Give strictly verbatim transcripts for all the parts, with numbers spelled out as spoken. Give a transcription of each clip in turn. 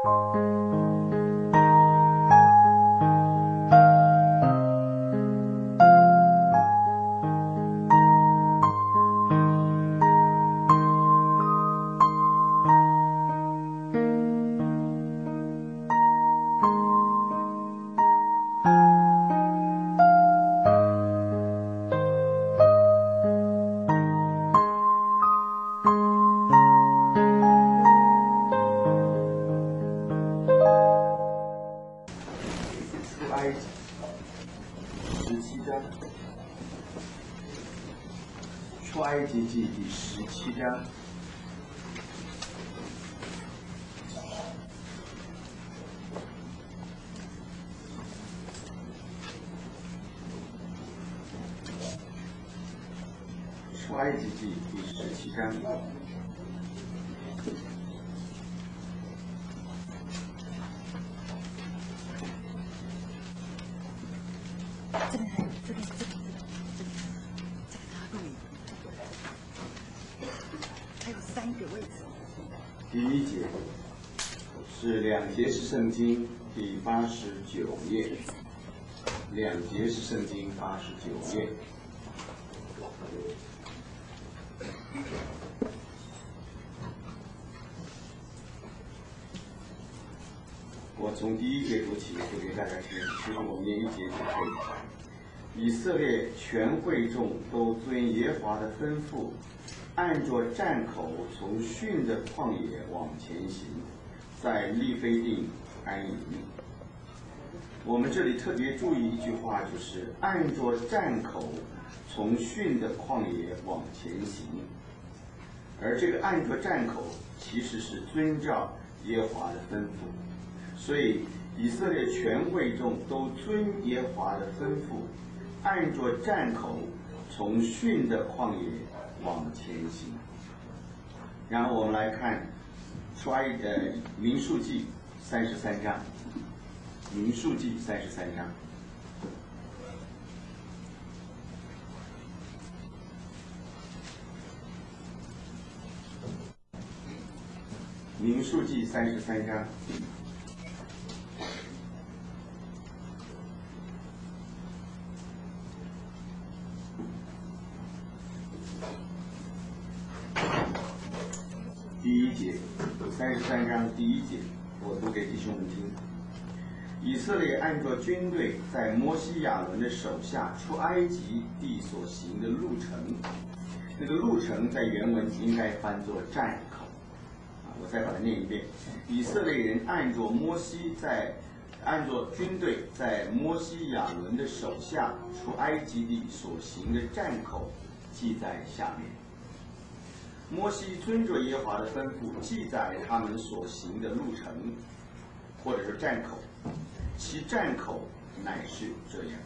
出埃及记第十七章。出埃及记第十七章。 这个还这个这个这个这个这个它录影，还有三个位置。 第一节是两节是圣经第八十九页，两节是圣经八十九页。我从第一节读起，就给大家听，其实我们念一节就可以。以色列全会众都遵耶和华的吩咐，按着站口从逊的旷野往前行，在利非定安营。我们这里特别注意一句话，就是按着站口从逊的旷野往前行。而这个按着站口其实是遵照耶和华的吩咐。所以，以色列全会众都遵耶和华的吩咐，按着站口从逊的旷野往前行。然后我们来看出埃呃民数记三十三章，民数记三十三章。民数记三十三章。第一节，三十三章第一节，我读给弟兄们听。以色列按照军队在摩西亚伦的手下出埃及地所行的路程，那个路程在原文应该翻作站口。啊，我再把它念一遍。以色列人按照摩西在按照军队在摩西亚伦的手下出埃及地所行的站口，记在下面。摩西遵着耶和华的吩咐，记载他们所行的路程，或者是站口，其站口乃是这样。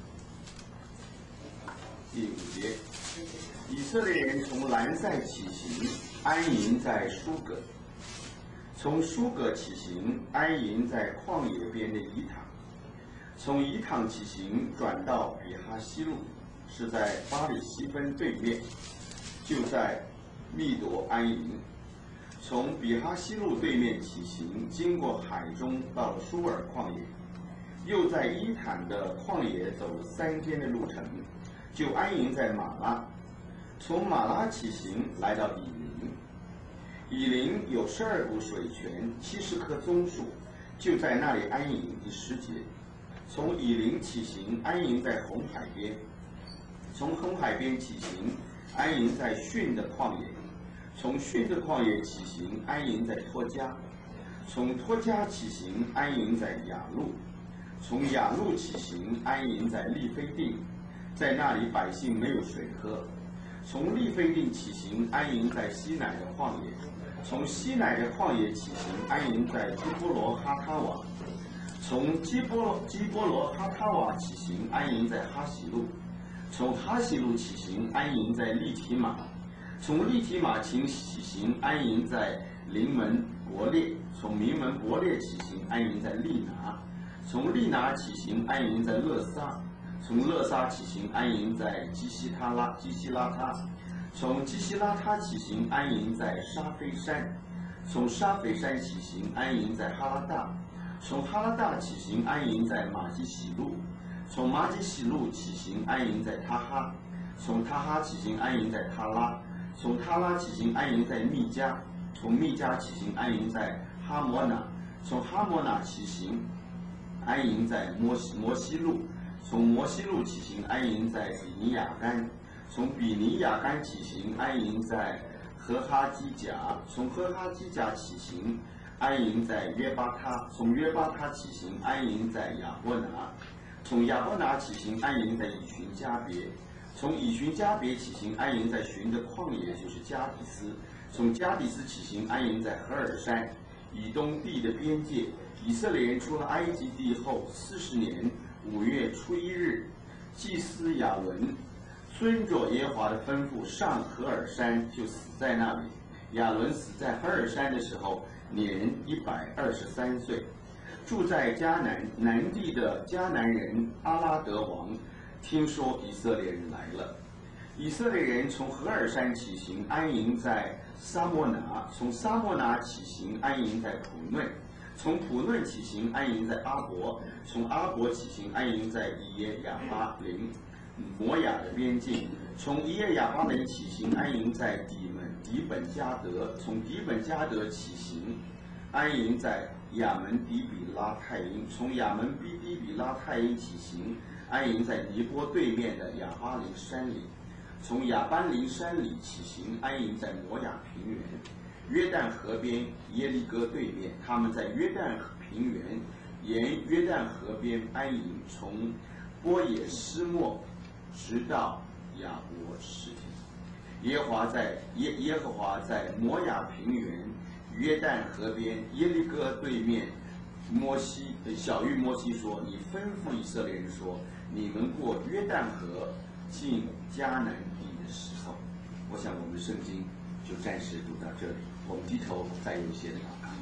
第五节，以色列人从兰塞起行，安营在舒葛；从舒葛起行，安营在旷野边的以坦；从以坦起行，转到比哈西路，是在巴里西分对面，就在密夺安营。从比哈西路对面起行，经过海中，到了舒尔旷野，又在伊坦的旷野走了三天的路程，就安营在马拉。从马拉起行，来到以琳。以琳有十二股水泉，七十棵棕树，就在那里安营第十节。从以琳起行，安营在红海边。从红海边起行，安营在逊的旷野。从逊的旷野起行，安营在托家；从托家起行，安营在雅路；从雅路起行，安营在利非定，在那里百姓没有水喝；从利非定起行，安营在西乃的旷野；从西乃的旷野起行，安营在基波罗哈他瓦；从基波罗基波罗哈他瓦起行，安营在哈西路；从哈西路起行，安营在利提马。从利提马起行，安营在临门伯列；从临门伯列起行，安营在利拿；从利拿起行，安营在勒撒；从勒撒起行，安营在基西他拉基西拉他；从基西拉他起行，安营在沙非山； 从沙斐山起行，安营在哈拉大；从哈拉大起行，安营在马基喜路；从马基喜路起行，安营在他哈；从他哈起行，安营在他拉；从他拉起行，安营在密加；从密加起行，安营在哈摩那；从哈摩那起行，安营在摩西摩西路；从摩西路起行，安营在比尼亚干；从比尼亚干起行，安营在荷哈基甲；从荷哈基甲起行，安营在约巴他；从约巴他起行，安营在亚伯拿；从亚伯拿起行，安营在以寻加别；从以寻加别起行，安营在寻的旷野，就是加底斯；从加底斯起行，安营在何尔山，以东地的边界。以色列人出了埃及地后四十年五月初一日，祭司亚伦遵着耶和华的吩咐上何尔山，就死在那里。亚伦死在何尔山的时候，年一百二十三岁。住在迦南南地的迦南人阿拉德王听说以色列人来了，以色列人从何尔山起行，安营在撒摩拿；从撒摩拿起行，安营在普嫩；从普嫩起行，安营在阿伯；从阿伯起行，安营在以耶亚巴林摩亚的边境；从以耶亚巴林起行，安营在底门底本加德；从底本加德起行，安营在亚门底比拉太因；从亚门比底比拉太因起行，安营在尼波对面的亚巴林山里；从亚班林山里起行，安营在摩亚平原。约旦河边耶利哥对面，他们在约旦平原沿约旦河边安营，从波野斯莫直到亚伯实体。耶和华在耶耶和华在摩亚平原约旦河边耶利哥对面，摩西小谕摩西说：“你吩咐以色列人说，你们过约旦河进迦南地的时候。”我想我们的圣经就暂时读到这里，我们低头再有一些的祷告。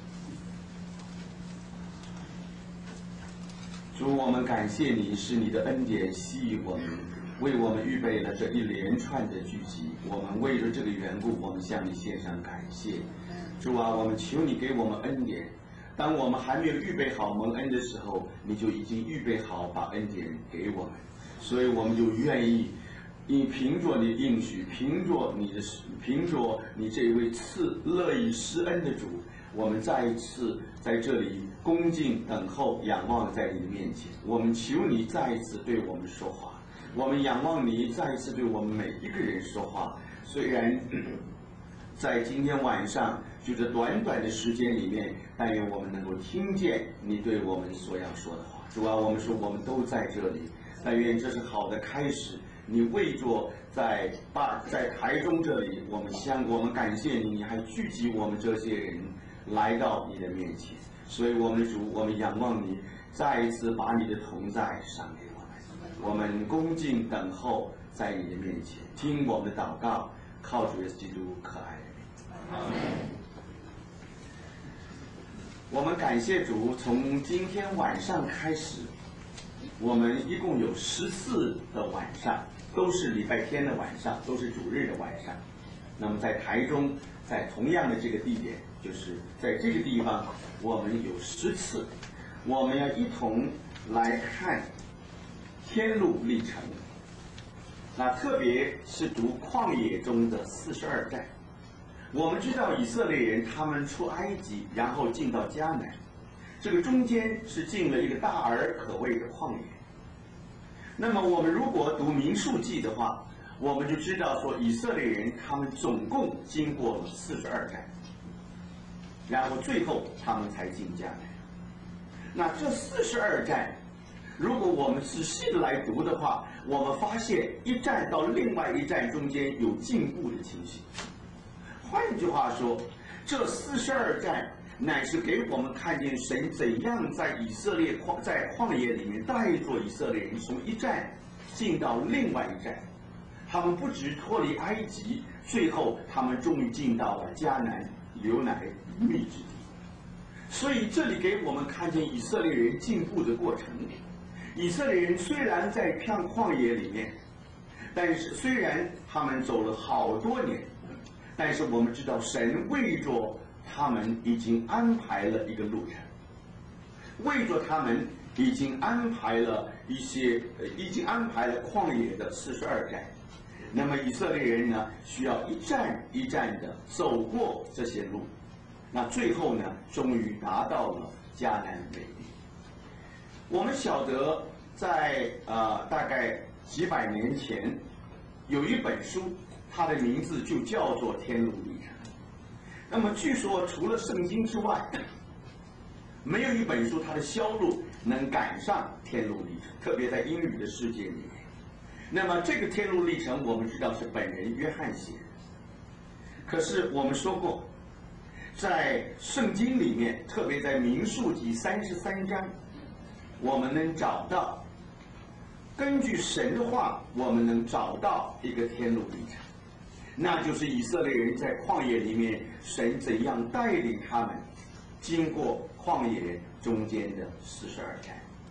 主，我们感谢你，是你的恩典吸引我们，为我们预备了这一连串的聚集。我们为了这个缘故，我们向你献上感谢。主啊，我们求你给我们恩典。当我们还没有预备好蒙恩的时候，你就已经预备好把恩典给我们，所以我们就愿意。你凭着你的应许，凭着你的凭着你这位赐乐意施恩的主，我们再一次在这里恭敬等候，仰望在你的面前。我们求你再一次对我们说话，我们仰望你再一次对我们每一个人说话。虽然在今天晚上就这短短的时间里面，但愿我们能够听见你对我们所要说的话。主啊，我们说我们都在这里，但愿这是好的开始。你为着在把在台中这里，我们相我们感谢你，你还聚集我们这些人来到你的面前，所以我们的主，我们仰望你，再一次把你的同在赏给我们，我们恭敬等候在你的面前，听我们的祷告，靠主耶稣基督可爱的名。我们感谢主，从今天晚上开始，我们一共有十次的晚上。都是礼拜天的晚上，都是主日的晚上。那么在台中，在同样的这个地点，就是在这个地方，我们有十次，我们要一同来看天路历程。那特别是读旷野中的四十二站。我们知道以色列人他们出埃及，然后进到迦南，这个中间是进了一个大而可畏的旷野。那么我们如果读民数记的话，我们就知道说以色列人他们总共经过了四十二站，然后最后他们才进迦南。那这四十二站，如果我们仔细的来读的话，我们发现一站到另外一站中间有进步的情形。换句话说，这四十二站乃是给我们看见神怎样在以色列旷在旷野里面带着以色列人从一站进到另外一站，他们不只脱离埃及，最后他们终于进到了迦南流奶与蜜之地。所以这里给我们看见以色列人进步的过程。以色列人虽然在片旷野里面，但是虽然他们走了好多年，但是我们知道神为着他们已经安排了一个路程，为着他们已经安排了一些，呃，已经安排了旷野的四十二站。那么以色列人呢，需要一站一站的走过这些路，那最后呢，终于达到了迦南美地。我们晓得在，在呃大概几百年前，有一本书，它的名字就叫做《天路历程》。那么据说，除了圣经之外，没有一本书它的销路能赶上《天路历程》，特别在英语的世界里面。那么这个《天路历程》，我们知道是本人约翰写的。可是我们说过，在圣经里面，特别在民数记三十三章，我们能找到，根据神的话，我们能找到一个天路历程，那就是以色列人在旷野里面，神怎样带领他们经过旷野中间的四十二站。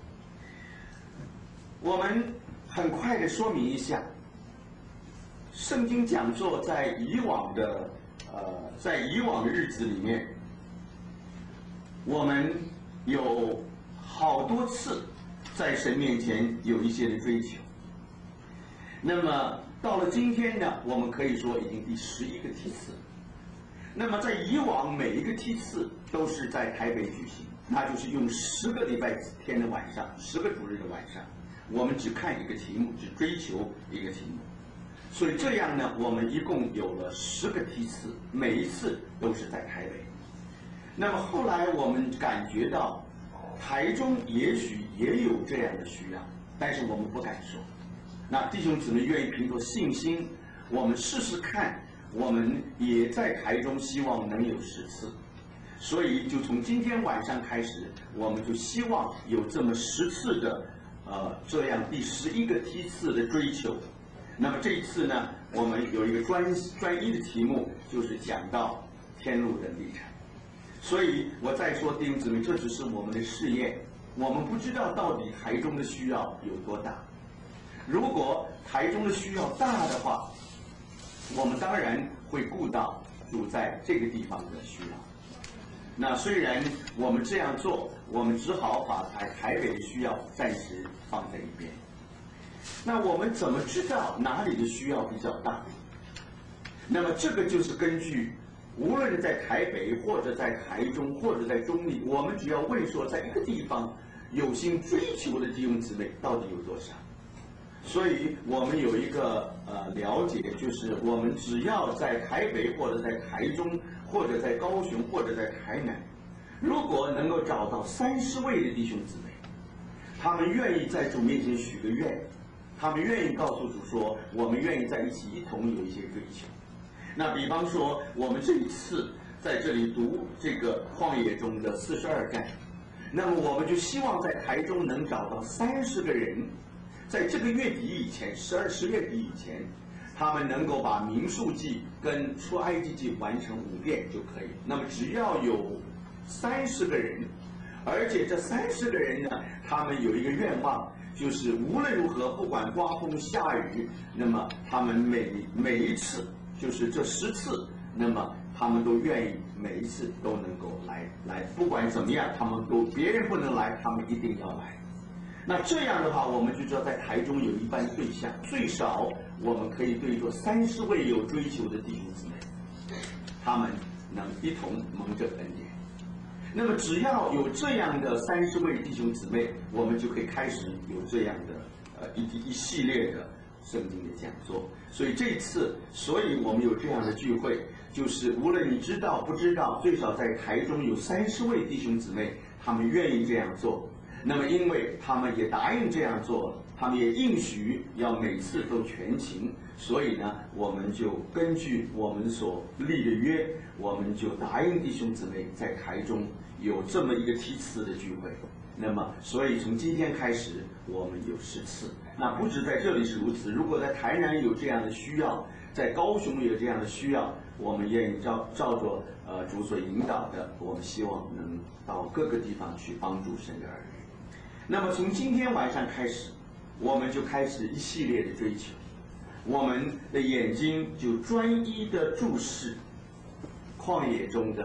我们很快的说明一下，圣经讲座在以往的呃，在以往的日子里面，我们有好多次在神面前有一些的追求。那么到了今天呢，我们可以说已经第十一个梯次。那么在以往每一个梯次都是在台北举行，那就是用十个礼拜天的晚上，十个主日的晚上。我们只看一个题目，只追求一个题目，所以这样呢，我们一共有了十个梯次，每一次都是在台北。那么后来我们感觉到，台中也许也有这样的需要，但是我们不敢说。那弟兄姊妹愿意凭着信心，我们试试看，我们也在台中希望能有十次。所以就从今天晚上开始，我们就希望有这么十次的。呃，这样第十一个梯次的追求，那么这一次呢，我们有一个专专一的题目，就是讲到天路的历程。所以我再说，弟兄姊妹，这只是我们的试验，我们不知道到底台中的需要有多大。如果台中的需要大的话，我们当然会顾到住在这个地方的需要。那虽然我们这样做，我们只好把台台北的需要暂时放在一边。那我们怎么知道哪里的需要比较大？那么这个就是根据，无论在台北或者在台中或者在中立，我们只要问说，在一个地方有心追求的弟兄姊妹到底有多少？所以我们有一个呃了解，就是我们只要在台北或者在台中，或者在高雄，或者在台南，如果能够找到三十位的弟兄姊妹，他们愿意在主面前许个愿，他们愿意告诉主说，我们愿意在一起一同有一些追求。那比方说，我们这一次在这里读这个旷野中的四十二站，那么我们就希望在台中能找到三十个人，在这个月底以前，十二十月底以前，他们能够把民数记跟出埃及记完成五遍就可以。那么只要有三十个人，而且这三十个人呢，他们有一个愿望，就是无论如何，不管刮风下雨，那么他们每每一次，就是这十次，那么他们都愿意每一次都能够来来，不管怎么样，他们都别人不能来，他们一定要来。那这样的话，我们就知道在台中有一般对象，最少我们可以对着三十位有追求的弟兄姊妹，他们能一同蒙这恩典。那么只要有这样的三十位弟兄姊妹，我们就可以开始有这样的呃一一系列的圣经的讲座。所以这一次，所以我们有这样的聚会，就是无论你知道不知道，最少在台中有三十位弟兄姊妹，他们愿意这样做。那么因为他们也答应这样做，他们也应许要每次都全勤，所以呢，我们就根据我们所立的约，我们就答应弟兄姊妹在台中有这么一个梯次的聚会。那么，所以从今天开始，我们有十次。那不止在这里是如此，如果在台南有这样的需要，在高雄有这样的需要，我们愿意照照着呃主所引导的，我们希望能到各个地方去帮助神的儿女。那么从今天晚上开始，我们就开始一系列的追求，我们的眼睛就专一的注视旷野中的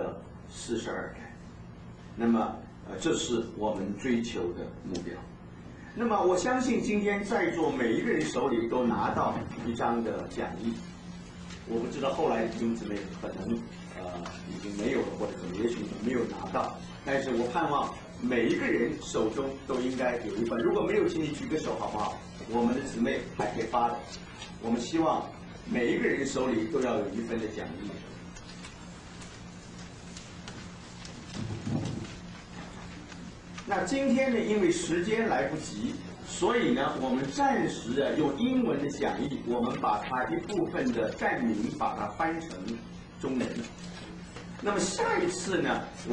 四十二杆。那么，呃，这是我们追求的目标。那么，我相信今天在座每一个人手里都拿到一张的讲义。我不知道后来的弟兄姊妹可能呃已经没有了，或者可能也许没有拿到。但是我盼望每一个人手中都应该有一份。如果没有，请你举个手好不好？我们的姊妹还可以发的。我们希望每一个人手里都要有一份的讲义。那今天呢，因为时间来不及，所以呢，我们暂时的用英文的讲义，我们把它一部分的站名把它翻成中文。那么下一次呢？